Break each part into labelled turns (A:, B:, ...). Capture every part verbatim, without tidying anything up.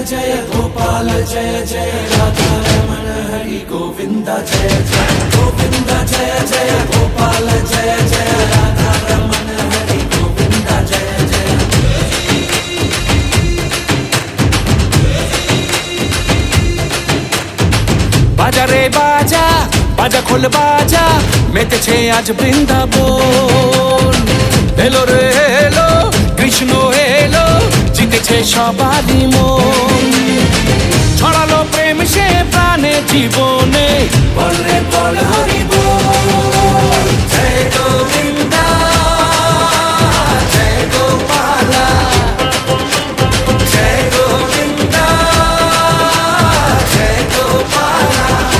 A: जय गोपाल जय जय राधा रमण हरि गोविंद जय जय गोविंद जय जय गोपाल जय जय राधा रमण हरि गोविंद जय जय बाजा रे बाजा बाजा खोल बाजा मेतेছে আজ বৃন্দাবন এলো রে এলো কৃষ্ণ এলো জিতেছে সবারই মন ছড়ালো প্রেম সে প্রাণে জীবনে বল রে বল হরি বল জয় গোবিন্দ জয় গোপাল জয় গোবিন্দ জয় গোপাল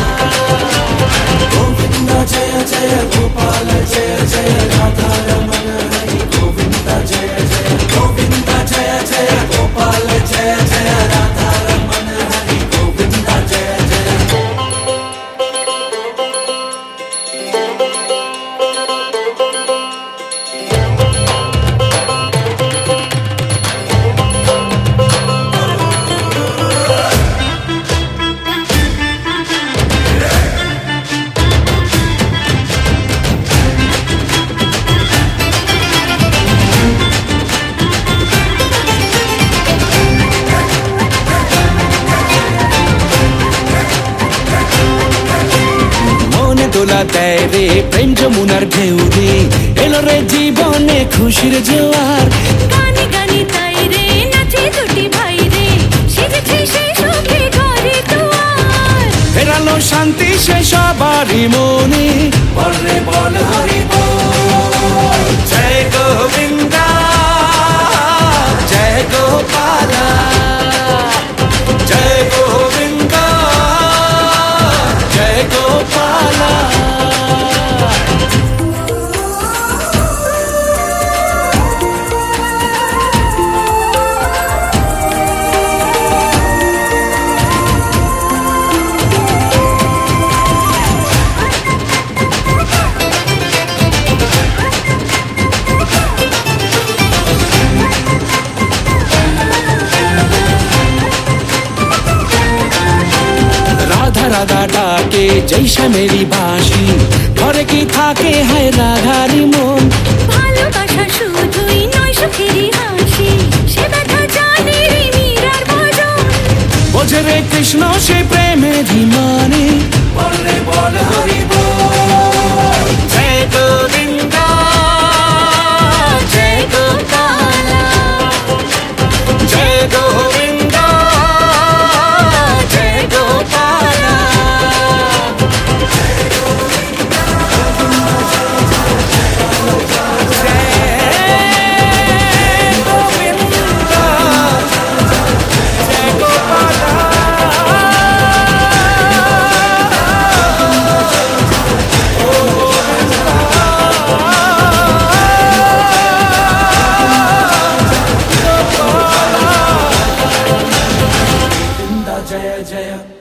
A: गोविंद जय जय गोपाल जय जय राधा रमण हरि गोविंद जय जय गोविंद जय जय गोपाल जय जय राधा रमण हरि गोविंद जय जय দোলা দেয় রে প্রেম যমুনার ঢেউ রে এলো রে জীবনে খুশির জোয়ার
B: গানে গানে তাই রে নাচে দুটি ভাই রে সেজেছে সে সুখে ঘরে দুয়ার
A: ফেরালো শান্তি সে সবারই মনে বল রে বল হরি বল জয় গোবিন্দ জয় গোপাল জয় গোবিন্দ জয় গোপাল রাধা ডাকে জৈসা মেরি বাঁশি ঘরে কি থাকে হায় রাধারি মন
B: ভালোবাসা শুধুই নয় সুখেরই হাসি সে ব্যথা জানে রে মীরার ভজন
A: বোঝে রে কৃষ্ণ সে প্রেমেরই মানে বল রে বল হরি বল জয় গোবিন্দ জয় গোপাল জয় গোবিন্দ জয় গোপাল जय जय